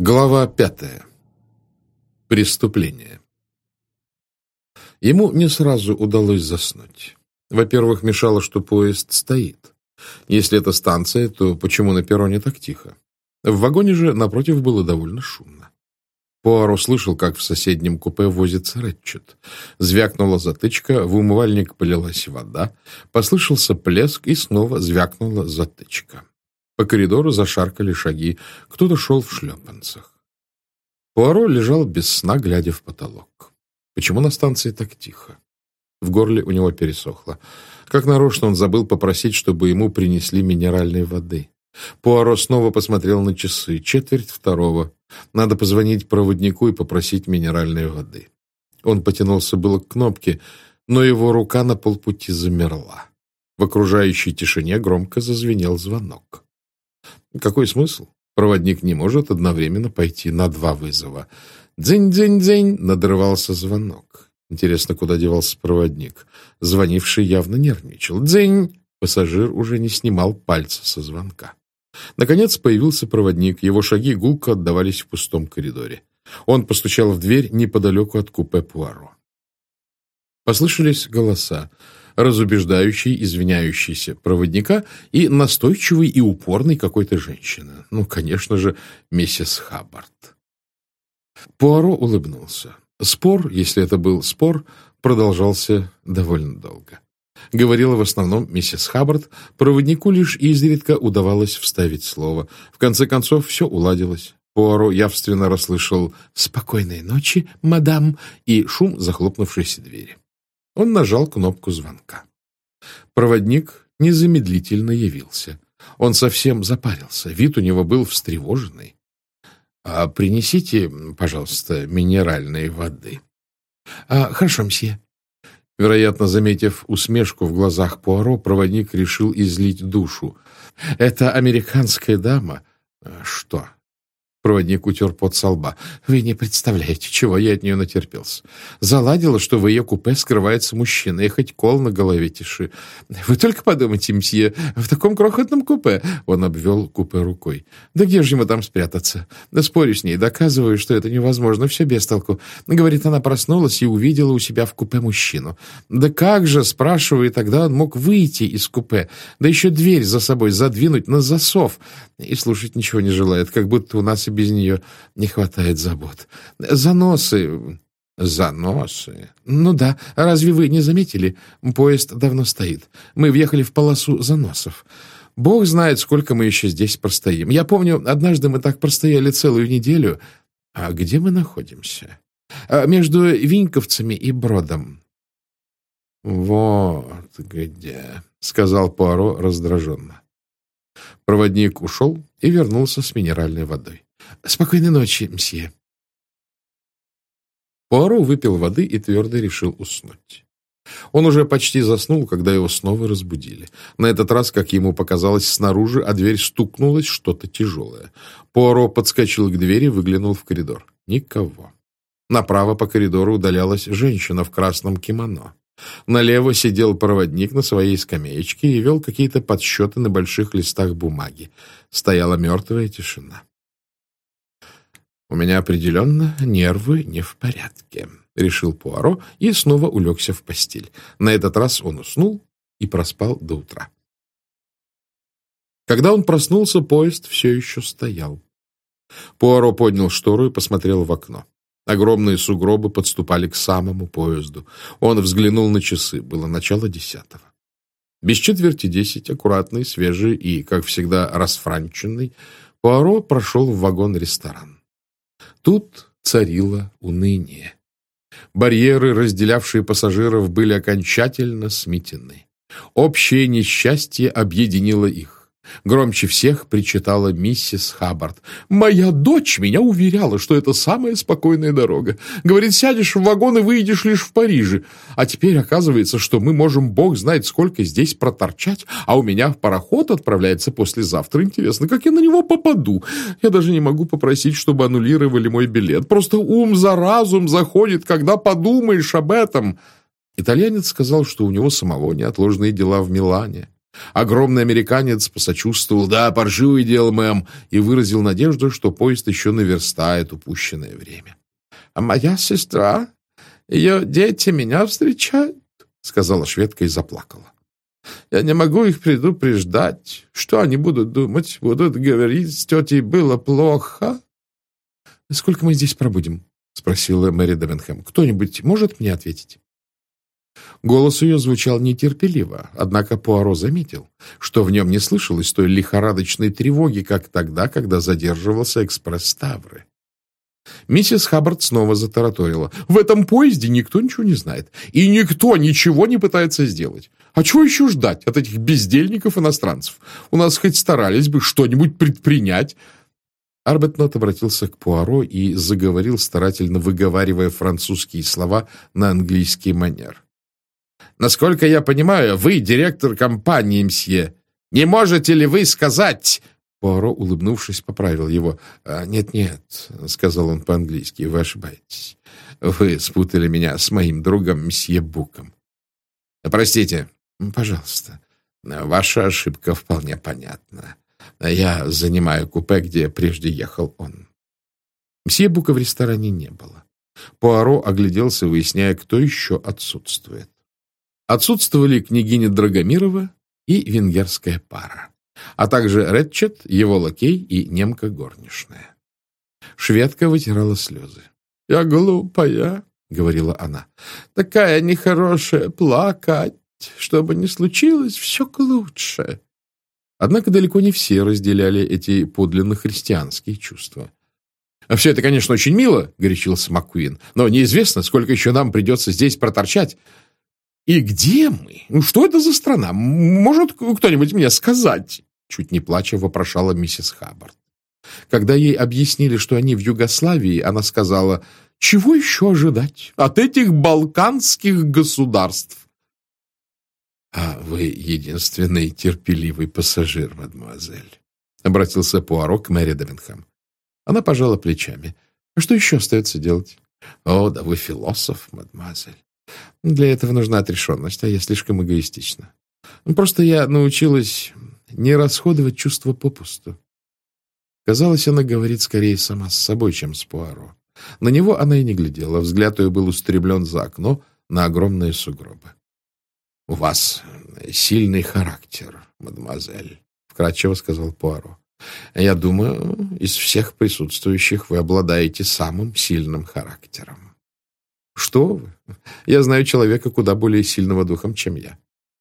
Глава 5. Преступление. Ему не сразу удалось заснуть. Во-первых, мешало, что поезд стоит. Если это станция, то почему на перроне так тихо? В вагоне же, напротив, было довольно шумно. Пуаро слышал, как в соседнем купе возится Рэтчет. Звякнула затычка, в умывальник полилась вода, послышался плеск и снова звякнула затычка. По коридору зашаркали шаги, кто-то шел в шлепанцах. Пуаро лежал без сна, глядя в потолок. Почему на станции так тихо? В горле у него пересохло. Как нарочно он забыл попросить, чтобы ему принесли минеральной воды. Пуаро снова посмотрел на часы. 1:45. Надо позвонить проводнику и попросить минеральной воды. Он потянулся было к кнопке, но его рука на полпути замерла. В окружающей тишине громко зазвенел звонок. Какой смысл? Проводник не может одновременно пойти на 2 вызова. «Дзынь-дзынь-дзынь!» — надрывался звонок. Интересно, куда девался проводник? Звонивший явно нервничал. «Дзынь!» Пассажир уже не снимал пальца со звонка. Наконец появился проводник. Его шаги гулко отдавались в пустом коридоре. Он постучал в дверь неподалеку от купе Пуаро. Послышались голоса. Разубеждающий, извиняющийся проводника и настойчивый и упорный какой-то женщины. Ну, конечно же, миссис Хаббард. Пуаро улыбнулся. Спор, если это был спор, продолжался довольно долго. Говорила в основном миссис Хаббард, проводнику лишь изредка удавалось вставить слово. В конце концов, все уладилось. Пуаро явственно расслышал «Спокойной ночи, мадам» и шум захлопнувшейся двери. Он нажал кнопку звонка. Проводник незамедлительно явился. Он совсем запарился, вид у него был встревоженный. «Принесите, пожалуйста, минеральной воды». «Хорошо, мсье». Вероятно, заметив усмешку в глазах Пуаро, проводник решил излить душу. «Это американская дама». «Что?» Проводник утер пот со лба. «Вы не представляете, чего я от нее натерпелся. Заладила, что в ее купе скрывается мужчина, и хоть кол на голове тиши. Вы только подумайте, мсье, в таком крохотном купе...» Он обвел купе рукой. «Да где же ему там спрятаться? Спорю с ней, доказываю, что это невозможно, все без толку. Говорит, она проснулась и увидела у себя в купе мужчину. Да как же, спрашиваю, тогда он мог выйти из купе, да еще дверь за собой задвинуть на засов. И слушать ничего не желает, как будто у нас без нее не хватает забот. Заносы... Заносы? Ну да, разве вы не заметили? Поезд давно стоит. Мы въехали в полосу заносов. Бог знает, сколько мы еще здесь простоим. Я помню, однажды мы так простояли целую неделю. А где мы находимся? Между Виньковцами и Бродом. Вот где, сказал Пуаро раздраженно. Проводник ушел и вернулся с минеральной водой. «Спокойной ночи, мсье». Пуаро выпил воды и твердо решил уснуть. Он уже почти заснул, когда его снова разбудили. На этот раз, как ему показалось, снаружи о дверь стукнулось что-то тяжелое. Пуаро подскочил к двери, выглянул в коридор. Никого. Направо по коридору удалялась женщина в красном кимоно. Налево сидел проводник на своей скамеечке и вел какие-то подсчеты на больших листах бумаги. Стояла мертвая тишина. «У меня определенно нервы не в порядке», — решил Пуаро и снова улегся в постель. На этот раз он уснул и проспал до утра. Когда он проснулся, поезд все еще стоял. Пуаро поднял штору и посмотрел в окно. Огромные сугробы подступали к самому поезду. Он взглянул на часы. Было начало 10:00. Без 9:45, аккуратный, свежий и, как всегда, расфранченный, Пуаро прошел в вагон-ресторан. Тут царило уныние. Барьеры, разделявшие пассажиров, были окончательно сметены. Общее несчастье объединило их. Громче всех причитала миссис Хаббард. «Моя дочь меня уверяла, что это самая спокойная дорога. Говорит, сядешь в вагон и выйдешь лишь в Париже. А теперь оказывается, что мы можем бог знает сколько здесь проторчать, а у меня пароход отправляется послезавтра. Интересно, как я на него попаду? Я даже не могу попросить, чтобы аннулировали мой билет. Просто ум за разум заходит, когда подумаешь об этом». Итальянец сказал, что у него самого неотложные дела в Милане. Огромный американец посочувствовал: «Да, паршивое дело, мэм», и выразил надежду, что поезд еще наверстает упущенное время. «А моя сестра, ее дети меня встречают», — сказала шведка и заплакала. «Я не могу их предупреждать. Что они будут думать? Будут говорить, с тетей было плохо». «Сколько мы здесь пробудем?» — спросила Мэри Девенхэм. «Кто-нибудь может мне ответить?» Голос ее звучал нетерпеливо, однако Пуаро заметил, что в нем не слышалось той лихорадочной тревоги, как тогда, когда задерживался экспресс Тавры. Миссис Хаббард снова затараторила. «В этом поезде никто ничего не знает, и никто ничего не пытается сделать. А чего еще ждать от этих бездельников-иностранцев? У нас хоть старались бы что-нибудь предпринять». Арбетнот обратился к Пуаро и заговорил, старательно выговаривая французские слова на английский манер. «Насколько я понимаю, вы директор компании, мсье. Не можете ли вы сказать...» Пуаро, улыбнувшись, поправил его. «Нет-нет», — сказал он по-английски, — «вы ошибаетесь. Вы спутали меня с моим другом мсье Буком». «Простите». «Пожалуйста. Ваша ошибка вполне понятна. Я занимаю купе, где прежде ехал он». Мсье Бука в ресторане не было. Пуаро огляделся, выясняя, кто еще отсутствует. Отсутствовали княгиня Драгомирова и венгерская пара, а также Ретчет, его лакей и немка горничная. Шведка вытирала слезы. «Я глупая», — говорила она, — «такая нехорошая плакать. Что бы ни случилось, все к лучше». Однако далеко не все разделяли эти подлинно христианские чувства. «А все это, конечно, очень мило», — горячился МакКуин, «но неизвестно, сколько еще нам придется здесь проторчать. И где мы? Что это за страна? Может кто-нибудь мне сказать?» Чуть не плача вопрошала миссис Хаббард. Когда ей объяснили, что они в Югославии, она сказала: «Чего еще ожидать от этих балканских государств?» «А вы единственный терпеливый пассажир, мадемуазель», — обратился Пуаро к Мэри Девенхэм. Она пожала плечами. «А что еще остается делать?» «О, да вы философ, мадемуазель. Для этого нужна отрешенность, а я слишком эгоистична. Просто я научилась не расходовать чувства попусту». Казалось, она говорит скорее сама с собой, чем с Пуаро. На него она и не глядела, взгляд ее был устремлен за окно на огромные сугробы. «У вас сильный характер, мадемуазель», — вкратчиво сказал Пуаро. «Я думаю, из всех присутствующих вы обладаете самым сильным характером». «Что вы? Я знаю человека куда более сильного духом, чем я».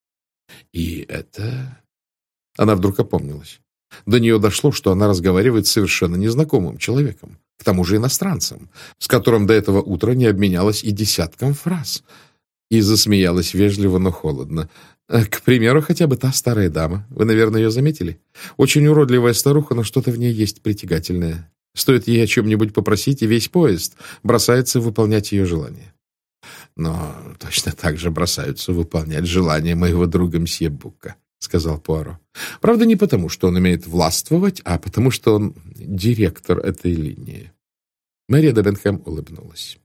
«И это...» Она вдруг опомнилась. До нее дошло, что она разговаривает с совершенно незнакомым человеком, к тому же иностранцем, с которым до этого утра не обменялась и десятком фраз. И засмеялась вежливо, но холодно. «К примеру, хотя бы та старая дама. Вы, наверное, ее заметили? Очень уродливая старуха, но что-то в ней есть притягательное. Стоит ей о чем-нибудь попросить, и весь поезд бросается выполнять ее желание. Но точно так же бросаются выполнять желания моего друга мсье Бука», — сказал Пуаро. «Правда, не потому, что он умеет властвовать, а потому, что он директор этой линии». Мэри Девенхэм улыбнулась.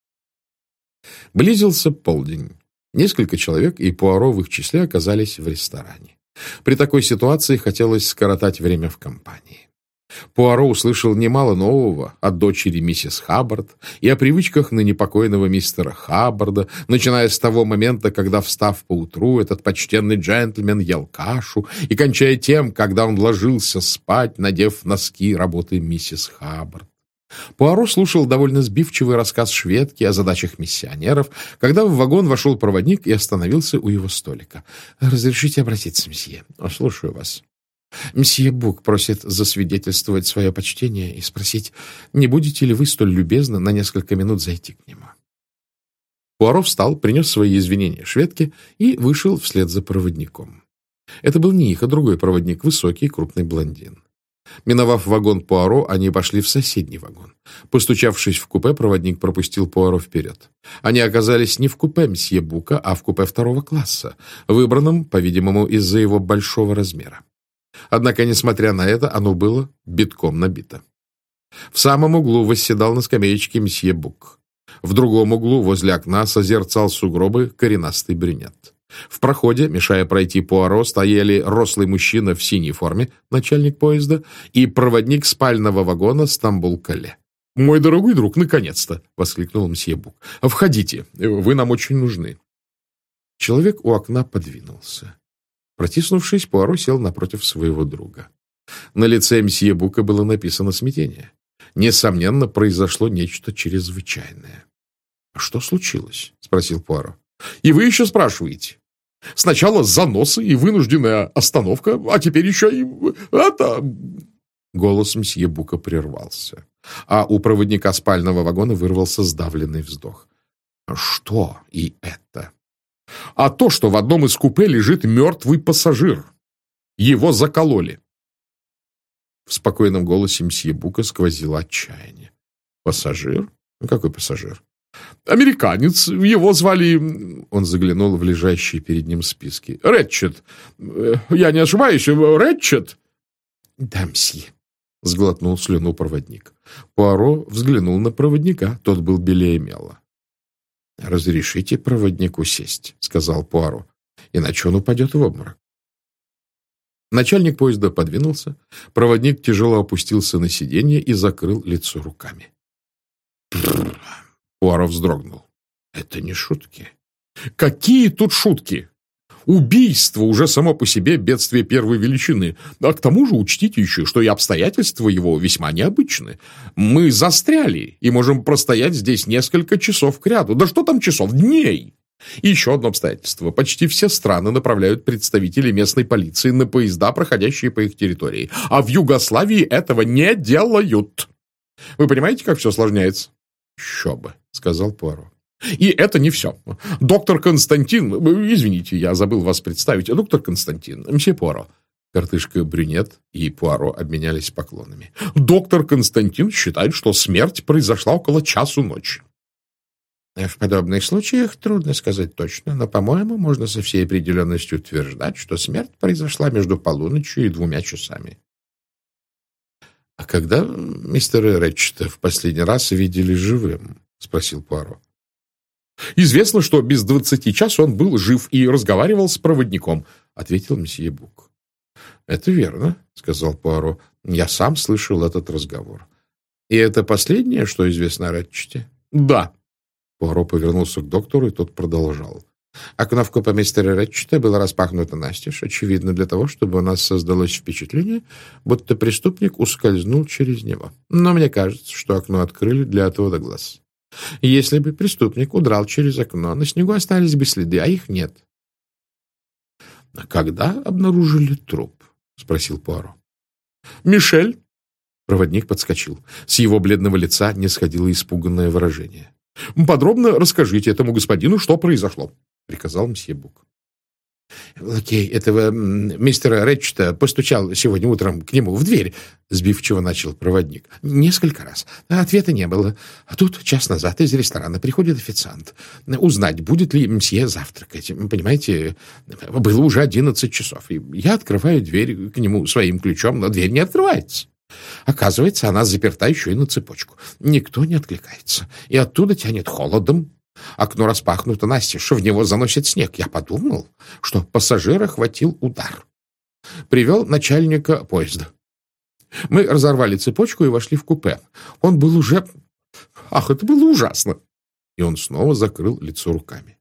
Близился полдень. Несколько человек, и Пуаро в их числе, оказались в ресторане. При такой ситуации хотелось скоротать время в компании. Пуаро услышал немало нового от дочери миссис Хаббард и о привычках ныне покойного мистера Хаббарда, начиная с того момента, когда, встав поутру, этот почтенный джентльмен ел кашу, и кончая тем, когда он ложился спать, надев носки работы миссис Хаббард. Пуаро слушал довольно сбивчивый рассказ шведки о задачах миссионеров, когда в вагон вошел проводник и остановился у его столика. «Разрешите обратиться, мсье?» «Слушаю вас». «Мсье Бук просит засвидетельствовать свое почтение и спросить, не будете ли вы столь любезны на несколько минут зайти к нему?» Пуаро встал, принес свои извинения шведке и вышел вслед за проводником. Это был не их, а другой проводник, высокий, крупный блондин. Миновав вагон Пуаро, они пошли в соседний вагон. Постучавшись в купе, проводник пропустил Пуаро вперед. Они оказались не в купе мсье Бука, а в купе второго класса, выбранном, по-видимому, из-за его большого размера. Однако, несмотря на это, оно было битком набито. В самом углу восседал на скамеечке мсье Бук. В другом углу, возле окна, созерцал сугробы коренастый брюнет. В проходе, мешая пройти Пуаро, стояли рослый мужчина в синей форме, начальник поезда, и проводник спального вагона Стамбул-Кале. «Мой дорогой друг, наконец-то!» — воскликнул мсье Бук. «Входите, вы нам очень нужны». Человек у окна подвинулся. Протиснувшись, Пуаро сел напротив своего друга. На лице мсье Бука было написано смятение. Несомненно, произошло нечто чрезвычайное. — Что случилось? — спросил Пуаро. — И вы еще спрашиваете? Сначала заносы и вынужденная остановка, а теперь еще и это... Голос мсье Бука прервался, а у проводника спального вагона вырвался сдавленный вздох. — Что и это? — А то, что в одном из купе лежит мертвый пассажир. Его закололи. В спокойном голосе мсье Бука сквозило отчаяние. «Пассажир? Какой пассажир?» «Американец. Его звали...» Он заглянул в лежащие перед ним списки. «Рэтчет. Я не ошибаюсь, Рэтчет?» «Да, мсье», — сглотнул слюну проводник. Пуаро взглянул на проводника. Тот был белее мела. «Разрешите проводнику сесть», — сказал Пуаро, — «иначе он упадет в обморок». Начальник поезда подвинулся, проводник тяжело опустился на сиденье и закрыл лицо руками. Пуаро вздрогнул. «Это не шутки». «Какие тут шутки? Убийство уже само по себе бедствие первой величины. А к тому же учтите еще, что и обстоятельства его весьма необычны. Мы застряли и можем простоять здесь несколько часов кряду. Да что там часов? Дней!» И еще одно обстоятельство. Почти все страны направляют представителей местной полиции на поезда, проходящие по их территории. А в Югославии этого не делают. Вы понимаете, как все осложняется? Еще бы, сказал Пуаро. И это не все. Доктор Константин... Извините, я забыл вас представить. Доктор Константин, мсье Пуаро. Коротышка-брюнет и Пуаро обменялись поклонами. Доктор Константин считает, что смерть произошла около часу ночи. В подобных случаях трудно сказать точно, но, по-моему, можно со всей определенностью утверждать, что смерть произошла между полуночью и 2 часами. — А когда мистера Рэтчета в последний раз видели живым? — спросил Пуаро. — Известно, что без 20 час он был жив и разговаривал с проводником, — ответил мсье Бук. — Это верно, — сказал Пуаро. — Я сам слышал этот разговор. — И это последнее, что известно о Рэтчете? — Да. Пуаро повернулся к доктору, и тот продолжал. Окно в купе мистера Рэтчета было распахнуто настежь, очевидно, для того, чтобы у нас создалось впечатление, будто преступник ускользнул через него. Но мне кажется, что окно открыли для отвода глаз. Если бы преступник удрал через окно, на снегу остались бы следы, а их нет. — А когда обнаружили труп? — спросил Пуаро. — Мишель. Проводник подскочил. С его бледного лица не сходило испуганное выражение. — Подробно расскажите этому господину, что произошло, — приказал мсье Бук. — Лакей этого мистера Рэтчета постучал сегодня утром к нему в дверь, — сбивчиво начал проводник. — Несколько раз. Ответа не было. А тут час назад из ресторана приходит официант. Узнать, будет ли мсье завтракать. Понимаете, было уже 11 часов. И я открываю дверь к нему своим ключом, но дверь не открывается. Оказывается, она заперта еще и на цепочку. Никто не откликается. И оттуда тянет холодом. Окно распахнуто настежь, в него заносит снег. Я подумал, что пассажира хватил удар. Привел начальника поезда. Мы разорвали цепочку и вошли в купе. Он был уже... Ах, это было ужасно! И он снова закрыл лицо руками.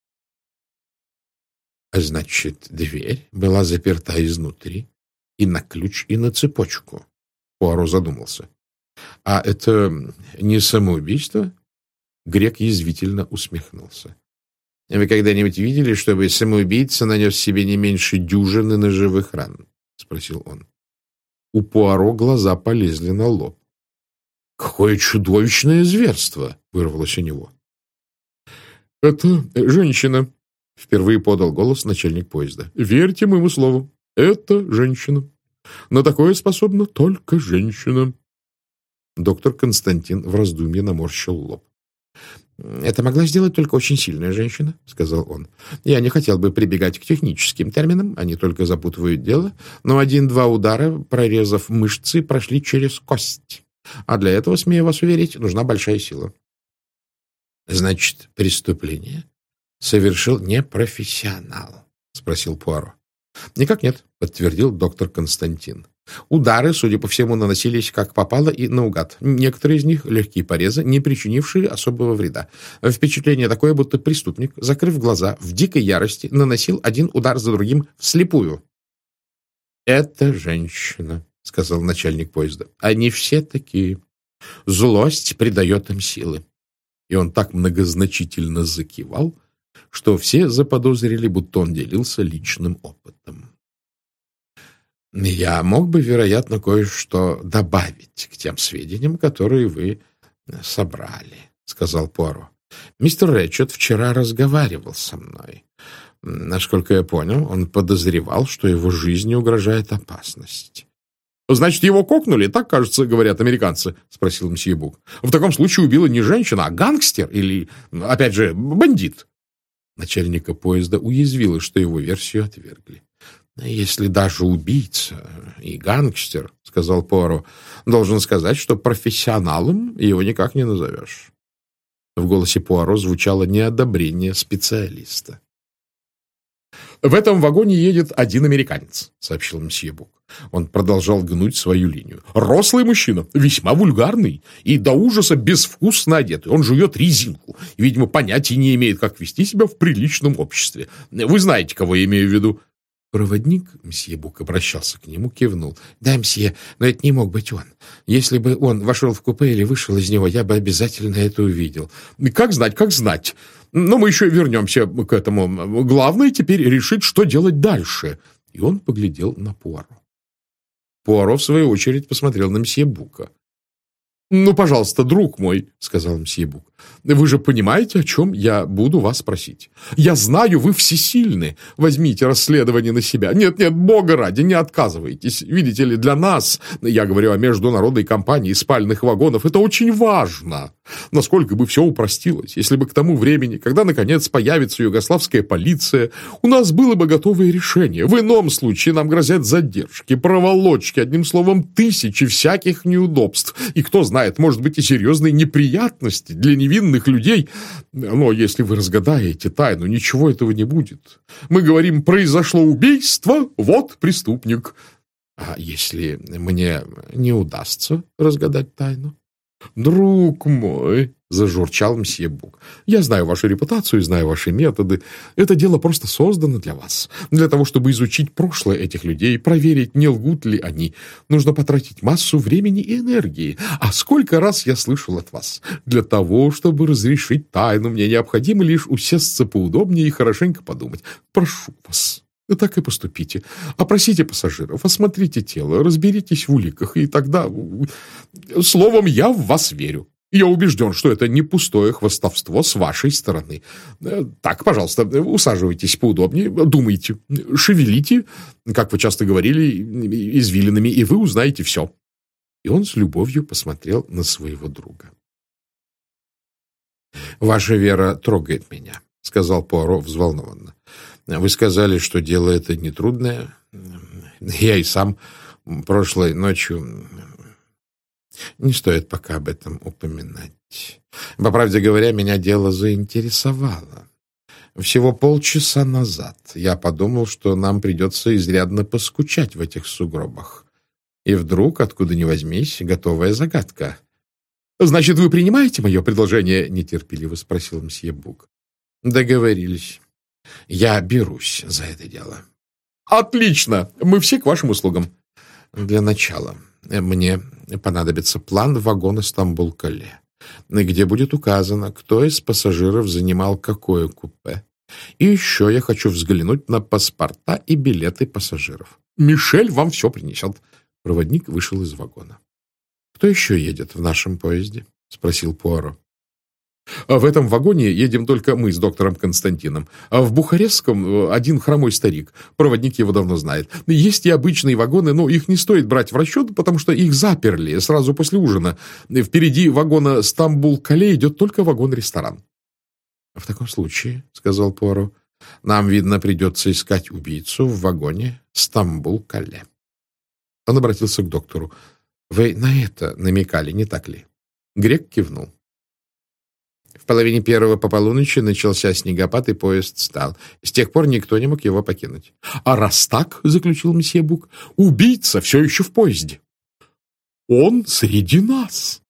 Значит, дверь была заперта изнутри и на ключ, и на цепочку. Пуаро задумался. — А это не самоубийство? Грек язвительно усмехнулся. — Вы когда-нибудь видели, чтобы самоубийца нанес себе не меньше дюжины ножевых ран? — спросил он. У Пуаро глаза полезли на лоб. — Какое чудовищное зверство! — вырвалось у него. — Это женщина! — впервые подал голос начальник поезда. — Верьте моему слову, это женщина. На такое способна только женщина. Доктор Константин в раздумье наморщил лоб. — Это могла сделать только очень сильная женщина, — сказал он. — Я не хотел бы прибегать к техническим терминам, они только запутывают дело, но 1-2 удара, прорезав мышцы, прошли через кость. А для этого, смею вас уверить, нужна большая сила. — Значит, преступление совершил не профессионал? — спросил Пуаро. — Никак нет, — подтвердил доктор Константин. Удары, судя по всему, наносились как попало и наугад. Некоторые из них — легкие порезы, не причинившие особого вреда. Впечатление такое, будто преступник, закрыв глаза, в дикой ярости наносил один удар за другим вслепую. — Это женщина, — сказал начальник поезда. — Они все такие. Злость придает им силы. И он так многозначительно закивал, что все заподозрили, будто он делился личным опытом. Я мог бы, вероятно, кое-что добавить к тем сведениям, которые вы собрали, — сказал Пуаро. Мистер Рэтчет вчера разговаривал со мной. Насколько я понял, он подозревал, что его жизни угрожает опасность. — Значит, его кокнули, так, кажется, говорят американцы, — спросил мсье Бук. — В таком случае убила не женщина, а гангстер или, опять же, бандит. Начальника поезда уязвило, что его версию отвергли. — Если даже убийца и гангстер, — сказал Пуаро, — должен сказать, что профессионалом его никак не назовешь. В голосе Пуаро звучало неодобрение специалиста. — В этом вагоне едет один американец, — сообщил мсье Бук. Он продолжал гнуть свою линию. Рослый мужчина, весьма вульгарный и до ужаса безвкусно одетый. Он жует резинку и, видимо, понятия не имеет, как вести себя в приличном обществе. Вы знаете, кого я имею в виду. Проводник, мсье Бук обращался к нему, кивнул. — Да, мсье, но это не мог быть он. Если бы он вошел в купе или вышел из него, я бы обязательно это увидел. — Как знать, как знать. Но мы еще вернемся к этому. Главное теперь решить, что делать дальше. И он поглядел на Пуаро. Пуаро, в свою очередь, посмотрел на мсье Бука. — Ну, пожалуйста, друг мой, — сказал мсье Бук, — вы же понимаете, о чем я буду вас просить. Я знаю, вы всесильны. Возьмите расследование на себя. Нет, бога ради, не отказывайтесь. Видите ли, для нас, я говорю о международной компании спальных вагонов, это очень важно. Насколько бы все упростилось, если бы к тому времени, когда, наконец, появится югославская полиция, у нас было бы готовое решение. В ином случае нам грозят задержки, проволочки, одним словом, тысячи всяких неудобств. И кто знает, может быть, и серьезные неприятности для невинных людей. Но если вы разгадаете тайну, ничего этого не будет. Мы говорим, произошло убийство, вот преступник. А если мне не удастся разгадать тайну? «Друг мой», — зажурчал мсье Бук, — «я знаю вашу репутацию, знаю ваши методы. Это дело просто создано для вас. Для того, чтобы изучить прошлое этих людей, проверить, не лгут ли они. Нужно потратить массу времени и энергии. А сколько раз я слышал от вас? Для того, чтобы разрешить тайну, мне необходимо лишь усесться поудобнее и хорошенько подумать. Прошу вас». Так и поступите. Опросите пассажиров, осмотрите тело, разберитесь в уликах, и тогда... Словом, я в вас верю. Я убежден, что это не пустое хвастовство с вашей стороны. Так, пожалуйста, усаживайтесь поудобнее, думайте, шевелите, как вы часто говорили, извилинами, и вы узнаете все. И он с любовью посмотрел на своего друга. «Ваша вера трогает меня», — сказал Пуаро взволнованно. «Вы сказали, что дело это нетрудное. Я и сам прошлой ночью... Не стоит пока об этом упоминать. По правде говоря, меня дело заинтересовало. Всего полчаса назад я подумал, что нам придется изрядно поскучать в этих сугробах. И вдруг, откуда ни возьмись, готовая загадка. — Значит, вы принимаете мое предложение? — нетерпеливо спросил мсье Бук. — Договорились. Я берусь за это дело. — Отлично! Мы все к вашим услугам. Для начала мне понадобится план вагона Стамбул-Кале, где будет указано, кто из пассажиров занимал какое купе. И еще я хочу взглянуть на паспорта и билеты пассажиров. Мишель вам все принесет. Проводник вышел из вагона. — Кто еще едет в нашем поезде? — спросил Пуаро. В этом вагоне едем только мы с доктором Константином. А в Бухарестском один хромой старик. Проводник его давно знает. Есть и обычные вагоны, но их не стоит брать в расчет, потому что их заперли сразу после ужина. Впереди вагона Стамбул-Кале идет только вагон-ресторан. — В таком случае, — сказал Пуаро, — нам, видно, придется искать убийцу в вагоне Стамбул-Кале. Он обратился к доктору. — Вы на это намекали, не так ли? Грек кивнул. В половине первого по полуночи начался снегопад, и поезд стал. С тех пор никто не мог его покинуть. — А раз так, — заключил месье Бук, — убийца все еще в поезде. Он среди нас.